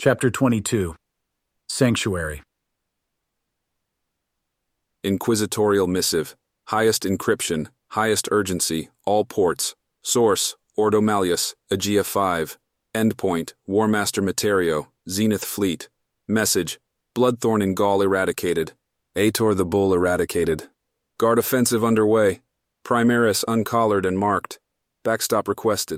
Chapter 22. Sanctuary. Inquisitorial missive. Highest encryption, highest urgency, all ports. Source, Ordo Malleus, Aegea 5. Endpoint, War Master Materio, Zenith Fleet. Message, Bloodthorn in Gaul eradicated. Ator the Bull eradicated. Guard offensive underway. Primaris uncollared and marked. Backstop requested.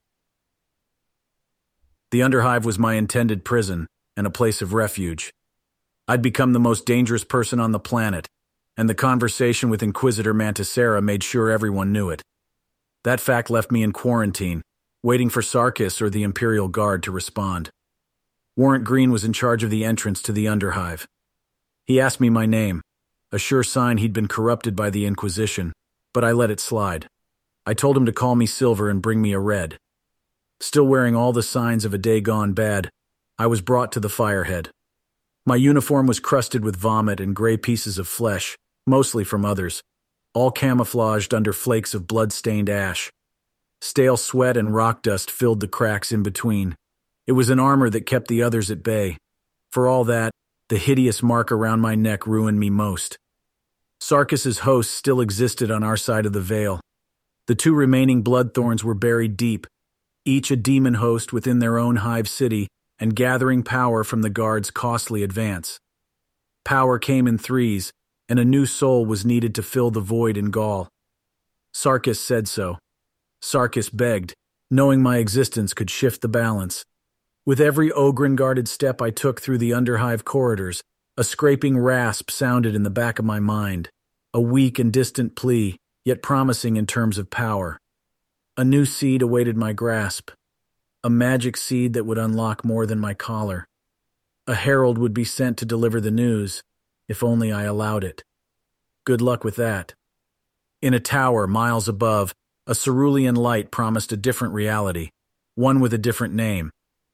The Underhive was my intended prison and a place of refuge. I'd become the most dangerous person on the planet, and the conversation with Inquisitor Manticera made sure everyone knew it. That fact left me in quarantine, waiting for Sarkis or the Imperial Guard to respond. Warrant Green was in charge of the entrance to the Underhive. He asked me my name, a sure sign he'd been corrupted by the Inquisition, but I let it slide. I told him to call me Silver and bring me a red. Still wearing all the signs of a day gone bad, I was brought to the firehead. My uniform was crusted with vomit and gray pieces of flesh, mostly from others, all camouflaged under flakes of blood-stained ash. Stale sweat and rock dust filled the cracks in between. It was an armor that kept the others at bay. For all that, the hideous mark around my neck ruined me most. Sarkis's hosts still existed on our side of the veil. The two remaining Bloodthorns were buried deep, each a demon host within their own hive city and gathering power from the Guard's costly advance. Power came in threes, and a new soul was needed to fill the void in Gaul. Sarkis said so. Sarkis begged, knowing my existence could shift the balance. With every Ogryn-guarded step I took through the Underhive corridors, a scraping rasp sounded in the back of my mind, a weak and distant plea, yet promising in terms of power. A new seed awaited my grasp, a magic seed that would unlock more than my collar. A herald would be sent to deliver the news, if only I allowed it. Good luck with that. In a tower miles above, a cerulean light promised a different reality, one with a different name.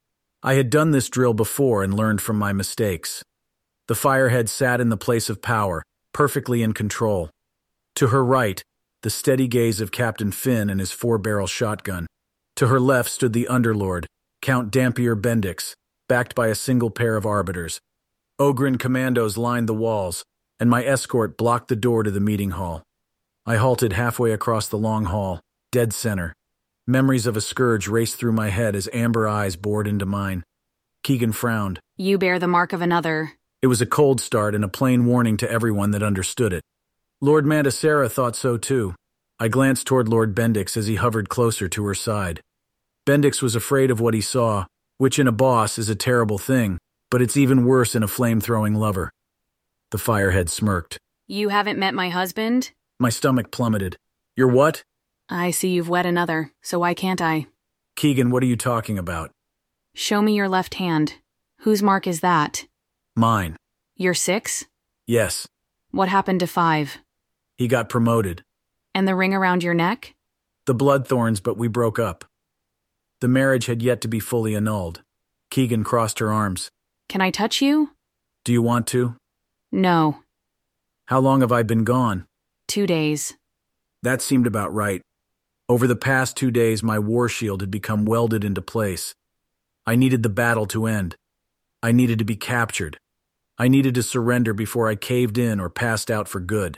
I had done this drill before and learned from my mistakes. The firehead sat in the place of power, perfectly in control. To her right, the steady gaze of Captain Finn and his 4-barrel shotgun. To her left stood the Underlord, Count Dampier Bendix, backed by a single pair of arbiters. Ogryn commandos lined the walls, and my escort blocked the door to the meeting hall. I halted halfway across the long hall, dead center. Memories of a scourge raced through my head as amber eyes bored into mine. Keegan frowned. You bear the mark of another. It was a cold start and a plain warning to everyone that understood it. Lord Manticera thought so too. I glanced toward Lord Bendix as he hovered closer to her side. Bendix was afraid of what he saw, which in a boss is a terrible thing, but it's even worse in a flame-throwing lover. The firehead smirked. You haven't met my husband? My stomach plummeted. You're what? I see you've wed another, so why can't I? Keegan, what are you talking about? Show me your left hand. Whose mark is that? Mine. You're 6? Yes. What happened to 5? He got promoted. And the ring around your neck? The Bloodthorns, but we broke up. The marriage had yet to be fully annulled. Keegan crossed her arms. Can I touch you? Do you want to? No. How long have I been gone? 2 days. That seemed about right. Over the past 2 days, my war shield had become welded into place. I needed the battle to end. I needed to be captured. I needed to surrender before I caved in or passed out for good.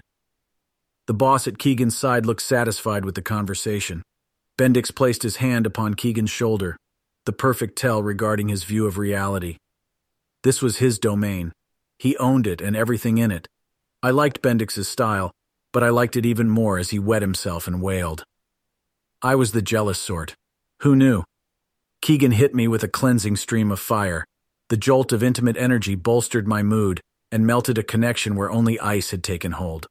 The boss at Keegan's side looked satisfied with the conversation. Bendix placed his hand upon Keegan's shoulder, the perfect tell regarding his view of reality. This was his domain. He owned it and everything in it. I liked Bendix's style, but I liked it even more as he wet himself and wailed. I was the jealous sort. Who knew? Keegan hit me with a cleansing stream of fire. The jolt of intimate energy bolstered my mood and melted a connection where only ice had taken hold.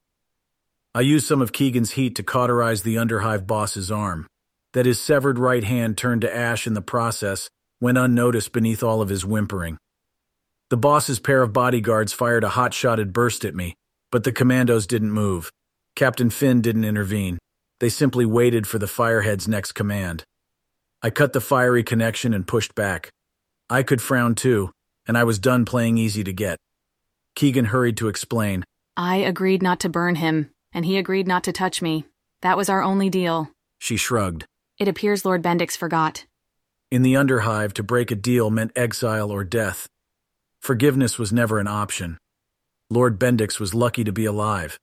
I used some of Keegan's heat to cauterize the Underhive boss's arm. That his severed right hand turned to ash in the process went unnoticed beneath all of his whimpering. The boss's pair of bodyguards fired a hot-shotted burst at me, but the commandos didn't move. Captain Finn didn't intervene. They simply waited for the firehead's next command. I cut the fiery connection and pushed back. I could frown too, and I was done playing easy to get. Keegan hurried to explain. I agreed not to burn him, and he agreed not to touch me. That was our only deal. She shrugged. It appears Lord Bendix forgot. In the Underhive, to break a deal meant exile or death. Forgiveness was never an option. Lord Bendix was lucky to be alive.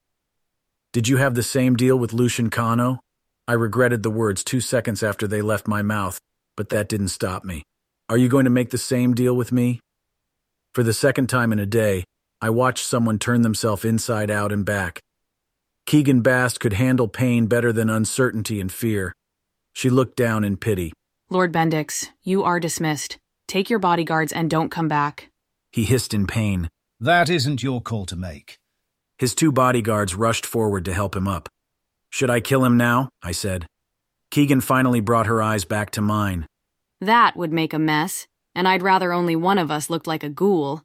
Did you have the same deal with Lucian Kano? I regretted the words 2 seconds after they left my mouth, but that didn't stop me. Are you going to make the same deal with me? For the second time in a day, I watched someone turn themselves inside out and back. Keegan Bast could handle pain better than uncertainty and fear. She looked down in pity. Lord Bendix, you are dismissed. Take your bodyguards and don't come back. He hissed in pain. That isn't your call to make. His 2 bodyguards rushed forward to help him up. Should I kill him now? I said. Keegan finally brought her eyes back to mine. That would make a mess, and I'd rather only one of us looked like a ghoul.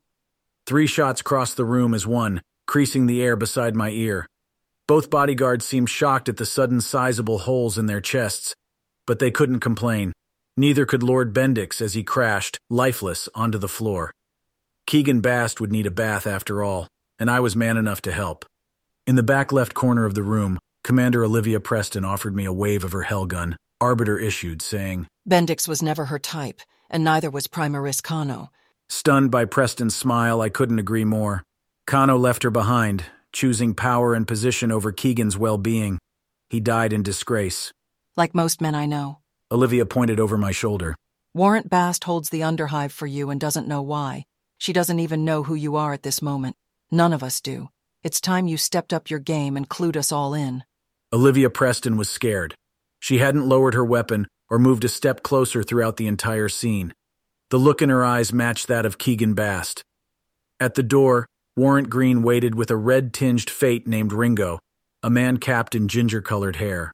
3 shots crossed the room as one, creasing the air beside my ear. Both bodyguards seemed shocked at the sudden sizable holes in their chests, but they couldn't complain. Neither could Lord Bendix as he crashed, lifeless, onto the floor. Keegan Bast would need a bath after all, and I was man enough to help. In the back left corner of the room, Commander Olivia Preston offered me a wave of her Hellgun, Arbiter issued, saying, Bendix was never her type, and neither was Primaris Kano. Stunned by Preston's smile, I couldn't agree more. Kano left her behind, choosing power and position over Keegan's well-being. He died in disgrace. Like most men I know. Olivia pointed over my shoulder. Warrant Bast holds the Underhive for you and doesn't know why. She doesn't even know who you are at this moment. None of us do. It's time you stepped up your game and clued us all in. Olivia Preston was scared. She hadn't lowered her weapon or moved a step closer throughout the entire scene. The look in her eyes matched that of Keegan Bast. At the door, Warrant Green waited with a red-tinged fate named Ringo, a man capped in ginger-colored hair.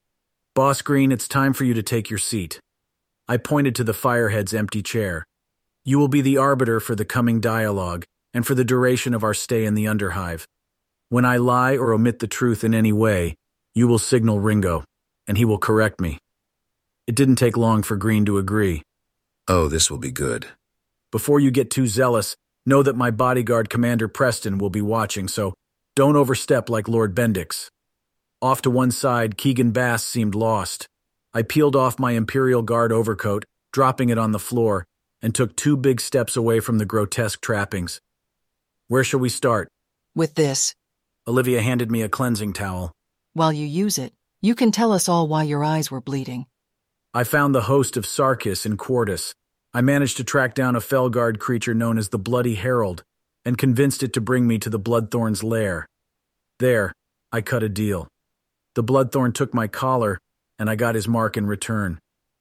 Boss Green, it's time for you to take your seat. I pointed to the firehead's empty chair. You will be the arbiter for the coming dialogue and for the duration of our stay in the Underhive. When I lie or omit the truth in any way, you will signal Ringo, and he will correct me. It didn't take long for Green to agree. Oh, this will be good. Before you get too zealous, know that my bodyguard Commander Preston will be watching, so don't overstep like Lord Bendix. Off to one side, Keegan Bast seemed lost. I peeled off my Imperial Guard overcoat, dropping it on the floor, and took 2 big steps away from the grotesque trappings. Where shall we start? With this. Olivia handed me a cleansing towel. While you use it, you can tell us all why your eyes were bleeding. I found the host of Sarkis in Quartus. I managed to track down a Felguard creature known as the Bloody Herald and convinced it to bring me to the Bloodthorn's lair. There, I cut a deal. The Bloodthorn took my collar, and I got his mark in return.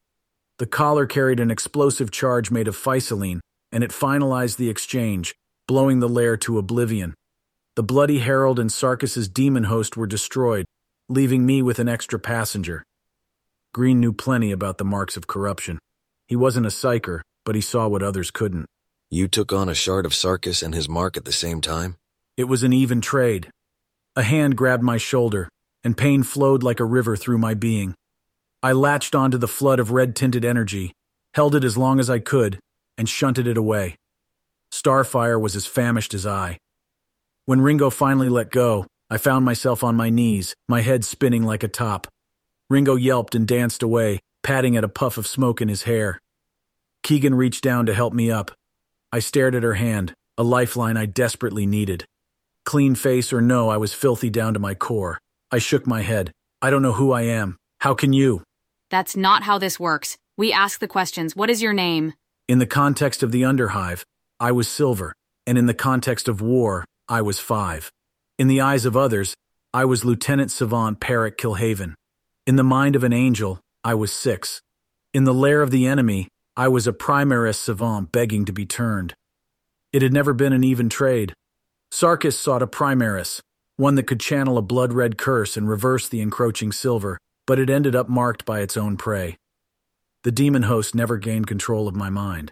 The collar carried an explosive charge made of physaline, and it finalized the exchange, blowing the lair to oblivion. The Bloody Herald and Sarkis's demon host were destroyed, leaving me with an extra passenger. Green knew plenty about the marks of corruption. He wasn't a psyker, but he saw what others couldn't. You took on a shard of Sarkis and his mark at the same time? It was an even trade. A hand grabbed my shoulder, and pain flowed like a river through my being. I latched onto the flood of red-tinted energy, held it as long as I could, and shunted it away. Starfire was as famished as I. When Ringo finally let go, I found myself on my knees, my head spinning like a top. Ringo yelped and danced away, patting at a puff of smoke in his hair. Keegan reached down to help me up. I stared at her hand, a lifeline I desperately needed. Clean face or no, I was filthy down to my core. I shook my head. I don't know who I am. How can you? That's not how this works. We ask the questions. What is your name? In the context of the Underhive, I was Silver, and in the context of war, I was 5. In the eyes of others, I was Lieutenant Savant Perrick Kilhaven. In the mind of an angel, I was 6. In the lair of the enemy, I was a Primaris Savant begging to be turned. It had never been an even trade. Sarkis sought a Primaris, one that could channel a blood-red curse and reverse the encroaching Silver, but it ended up marked by its own prey. The demon host never gained control of my mind.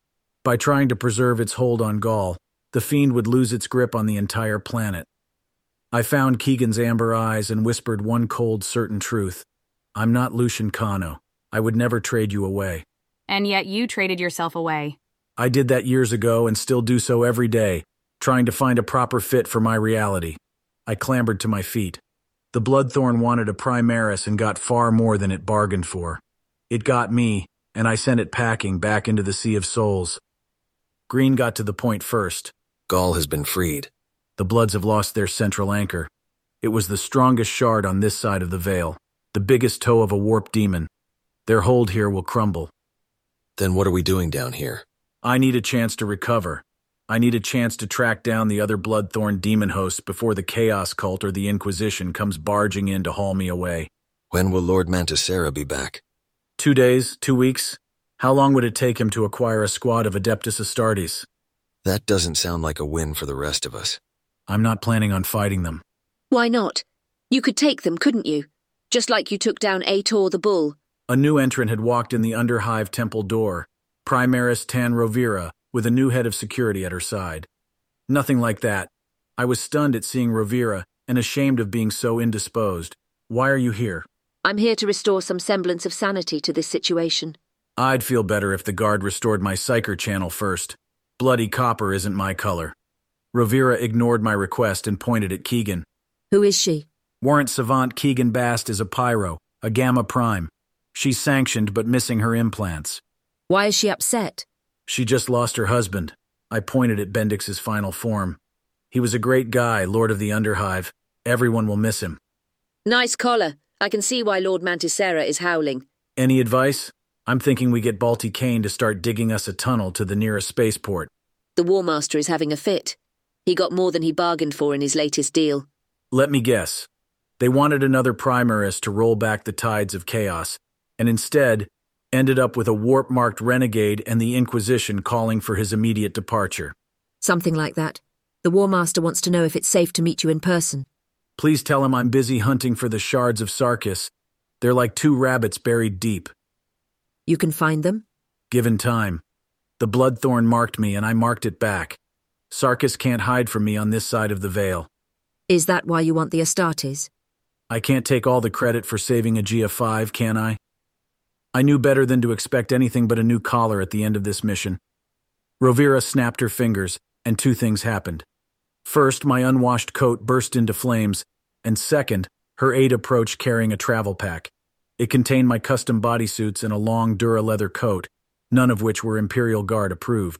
By trying to preserve its hold on Gaul, the fiend would lose its grip on the entire planet. I found Keegan's amber eyes and whispered one cold, certain truth. I'm not Lucian Kano. I would never trade you away. And yet you traded yourself away. I did that years ago and still do so every day, trying to find a proper fit for my reality. I clambered to my feet. The Bloodthorn wanted a Primaris and got far more than it bargained for. It got me, and I sent it packing back into the Sea of Souls. Green got to the point first. Gaul has been freed. The Bloods have lost their central anchor. It was the strongest shard on this side of the Veil, the biggest toe of a warped demon. Their hold here will crumble. Then what are we doing down here? I need a chance to recover. I need a chance to track down the other Bloodthorn demon hosts before the Chaos Cult or the Inquisition comes barging in to haul me away. When will Lord Manticera be back? 2 days, 2 weeks? How long would it take him to acquire a squad of Adeptus Astartes? That doesn't sound like a win for the rest of us. I'm not planning on fighting them. Why not? You could take them, couldn't you? Just like you took down Ator the Bull. A new entrant had walked in the Underhive temple door, Primaris Tan Rovira, with a new head of security at her side. Nothing like that. I was stunned at seeing Rovira and ashamed of being so indisposed. Why are you here? I'm here to restore some semblance of sanity to this situation. I'd feel better if the guard restored my psyker channel first. Bloody copper isn't my color. Rovira ignored my request and pointed at Keegan. Who is she? Warrant Savant Keegan Bast is a pyro, a Gamma Prime. She's sanctioned but missing her implants. Why is she upset? She just lost her husband. I pointed at Bendix's final form. He was a great guy, Lord of the Underhive. Everyone will miss him. Nice collar. I can see why Lord Manticera is howling. Any advice? I'm thinking we get Balti Kane to start digging us a tunnel to the nearest spaceport. The War Master is having a fit. He got more than he bargained for in his latest deal. Let me guess. They wanted another Primaris to roll back the tides of chaos, and instead ended up with a warp-marked renegade and the Inquisition calling for his immediate departure. Something like that. The War Master wants to know if it's safe to meet you in person. Please tell him I'm busy hunting for the shards of Sarkis. They're like 2 rabbits buried deep. You can find them? Given time. The Bloodthorn marked me and I marked it back. Sarkis can't hide from me on this side of the Veil. Is that why you want the Astartes? I can't take all the credit for saving Aegea 5, can I? I knew better than to expect anything but a new collar at the end of this mission. Rovira snapped her fingers, and 2 things happened. First, my unwashed coat burst into flames, and second, her aide approached carrying a travel pack. It contained my custom bodysuits and a long Dura leather coat, none of which were Imperial Guard approved.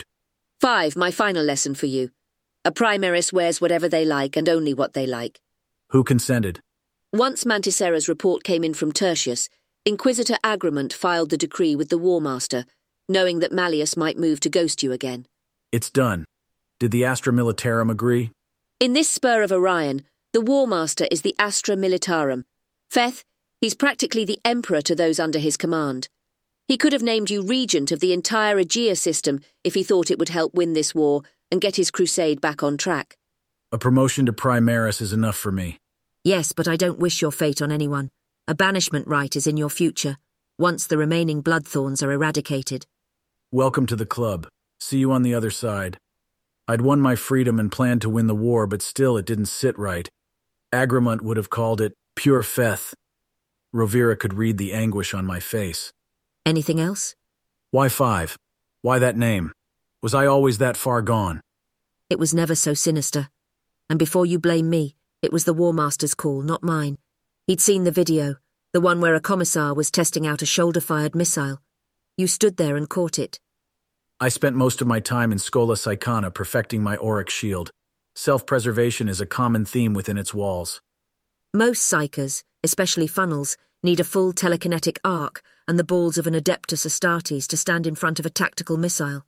5, my final lesson for you. A Primaris wears whatever they like and only what they like. Who consented? Once Manticera's report came in from Tertius, Inquisitor Agrement filed the decree with the War Master, knowing that Malleus might move to ghost you again. It's done. Did the Astra Militarum agree? In this spur of Orion, the War Master is the Astra Militarum. Feth, he's practically the Emperor to those under his command. He could have named you Regent of the entire Aegea system if he thought it would help win this war and get his crusade back on track. A promotion to Primaris is enough for me. Yes, but I don't wish your fate on anyone. A banishment rite is in your future, once the remaining Bloodthorns are eradicated. Welcome to the club. See you on the other side. I'd won my freedom and planned to win the war, but still it didn't sit right. Agrement would have called it pure Feth. Rovira could read the anguish on my face. Anything else? Why 5? Why that name? Was I always that far gone? It was never so sinister. And before you blame me, it was the War Master's call, not mine. He'd seen the video, the one where a commissar was testing out a shoulder-fired missile. You stood there and caught it. I spent most of my time in Schola Psychana perfecting my auric shield. Self-preservation is a common theme within its walls. Most psychers, especially funnels, need a full telekinetic arc and the balls of an Adeptus Astartes to stand in front of a tactical missile.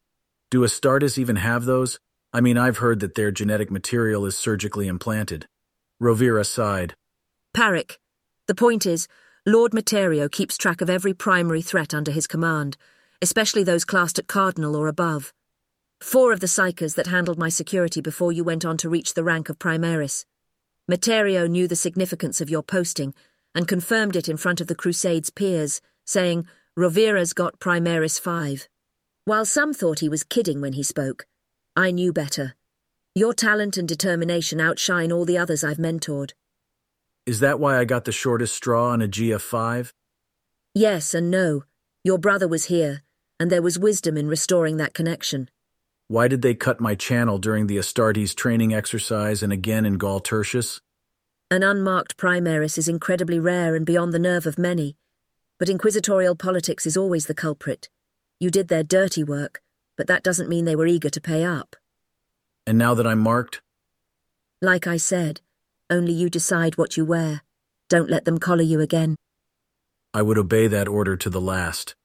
Do Astartes even have those? I mean, I've heard that their genetic material is surgically implanted. Rovira sighed. Parik, the point is, Lord Materio keeps track of every primary threat under his command, especially those classed at Cardinal or above. 4 of the psychers that handled my security before you went on to reach the rank of Primaris. Materio knew the significance of your posting and confirmed it in front of the Crusade's peers, saying, Rovira's got Primaris 5. While some thought he was kidding when he spoke, I knew better. Your talent and determination outshine all the others I've mentored. Is that why I got the shortest straw on Aegea 5? Yes and no. Your brother was here, and there was wisdom in restoring that connection. Why did they cut my channel during the Astartes training exercise and again in Gaul Tertius? An unmarked Primaris is incredibly rare and beyond the nerve of many, But inquisitorial politics is always the culprit. You did their dirty work, but that doesn't mean they were eager to pay up. And now that I'm marked? Like I said, only you decide what you wear. Don't let them collar you again. I would obey that order to the last.